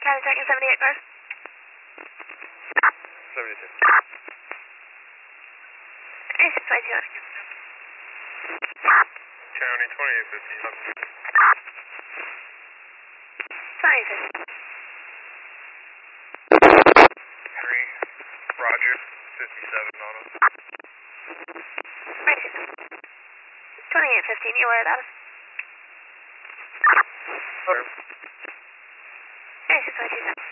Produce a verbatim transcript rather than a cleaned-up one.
County checking seventy-eight cars. seventy-two. Hey, six five two. County twenty-eight fifty. Sorry, fifty. three. Roger. fifty-seven on us. Right, twenty-eight fifteen, you were that? Sure. Hey, six five two.